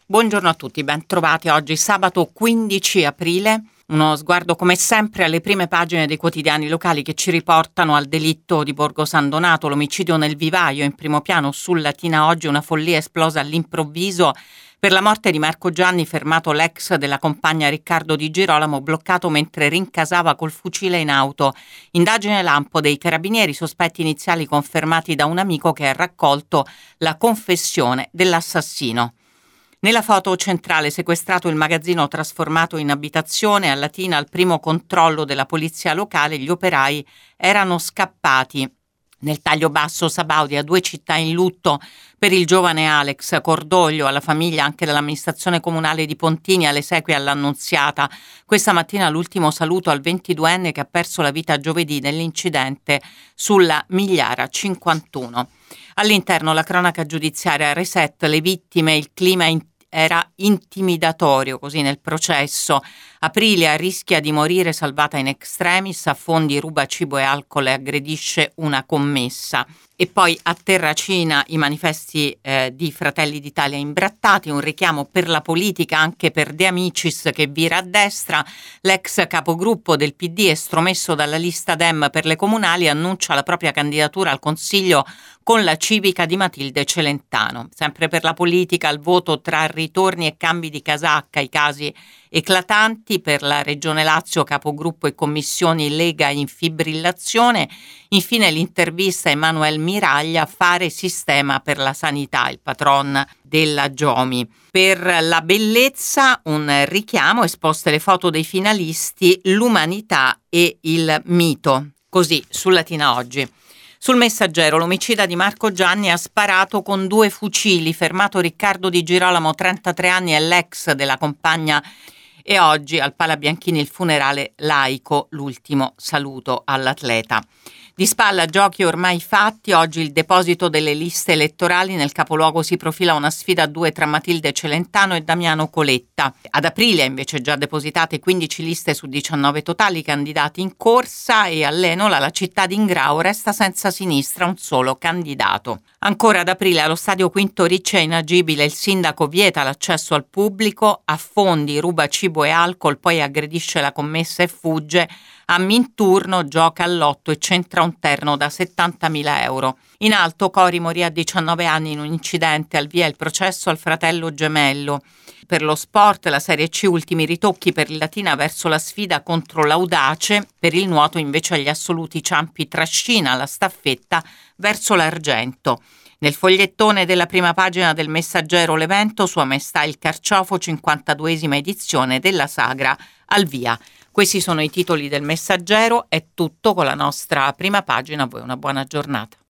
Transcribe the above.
Buongiorno a tutti, ben trovati oggi sabato 15 aprile. Uno sguardo come sempre alle prime pagine dei quotidiani locali che ci riportano al delitto di Borgo San Donato, l'omicidio nel vivaio. In primo piano sul Latina oggi una follia esplosa all'improvviso per la morte di Marco Gianni, fermato l'ex della compagna Riccardo Di Girolamo, bloccato mentre rincasava col fucile in auto. Indagine lampo dei carabinieri, sospetti iniziali confermati da un amico che ha raccolto la confessione dell'assassino. Nella foto centrale sequestrato il magazzino trasformato in abitazione, a Latina al primo controllo della polizia locale gli operai erano scappati. Nel taglio basso Sabaudi a 2 città in lutto per il giovane Alex, cordoglio alla famiglia anche dell'amministrazione comunale di Pontini, alle esequie all'Annunziata. Questa mattina l'ultimo saluto al 22enne che ha perso la vita giovedì nell'incidente sulla Migliara 51. All'interno la cronaca giudiziaria, reset, le vittime, il clima era intimidatorio così nel processo. Aprilia rischia di morire salvata in extremis, affondi, ruba cibo e alcol e aggredisce una commessa. E poi a Terracina i manifesti di Fratelli d'Italia imbrattati, un richiamo per la politica anche per De Amicis che vira a destra. L'ex capogruppo del PD, estromesso dalla lista Dem per le comunali, annuncia la propria candidatura al Consiglio con la civica di Matilde Celentano. Sempre per la politica, il voto tra ritorni e cambi di casacca, i casi eclatanti per la Regione Lazio, capogruppo e commissioni Lega in fibrillazione. Infine l'intervista a Emanuele Miraglia, fare sistema per la sanità, il patron della Giomi. Per la bellezza un richiamo, esposte le foto dei finalisti, l'umanità e il mito. Così su Latina oggi. Sul Messaggero l'omicida di Marco Gianni ha sparato con 2 fucili, fermato Riccardo Di Girolamo 33 anni e l'ex della compagna. E oggi al Palabianchini il funerale laico, l'ultimo saluto all'atleta. Di spalla giochi ormai fatti, oggi il deposito delle liste elettorali. Nel capoluogo si profila una sfida a 2 tra Matilde Celentano e Damiano Coletta. Ad Aprilia invece già depositate 15 liste su 19 totali, candidati in corsa, e all'Enola la città di Ingrao resta senza sinistra, un solo candidato. Ancora ad Aprile allo stadio Quinto Ricci è inagibile, il sindaco vieta l'accesso al pubblico, affondi, ruba cibo e alcol, poi aggredisce la commessa e fugge. A Minturno gioca al lotto e centra un terno da 70.000 euro. In Alto Cori morì a 19 anni in un incidente, al via il processo al fratello gemello. Per lo sport, la Serie C, ultimi ritocchi per il Latina verso la sfida contro l'Audace. Per il nuoto invece agli assoluti Ciampi trascina la staffetta verso l'argento. Nel fogliettone della prima pagina del Messaggero l'evento Sua Maestà il Carciofo, 52esima edizione della sagra al via. Questi sono i titoli del Messaggero, è tutto con la nostra prima pagina, a voi una buona giornata.